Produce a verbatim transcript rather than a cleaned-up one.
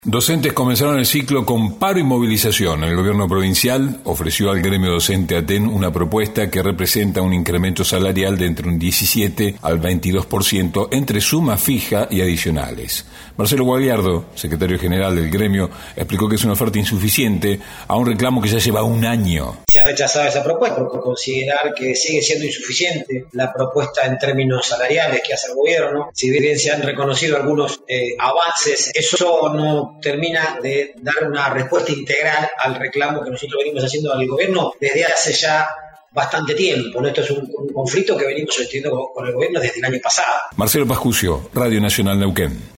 Docentes comenzaron el ciclo con paro y movilización. El gobierno provincial ofreció al gremio docente ATEN una propuesta que representa un incremento salarial de entre un diecisiete al veintidós por ciento entre suma fija y adicionales. Marcelo Guagliardo, secretario general del gremio, explicó que es una oferta insuficiente a un reclamo que ya lleva un año. Se ha rechazado esa propuesta por considerar que sigue siendo insuficiente la propuesta en términos salariales que hace el gobierno. Si bien se han reconocido algunos eh, avances, eso no termina de dar una respuesta integral al reclamo que nosotros venimos haciendo al gobierno desde hace ya bastante tiempo. Esto es un, un conflicto que venimos sosteniendo con, con el gobierno desde el año pasado. Marcelo Pascucio, Radio Nacional Neuquén.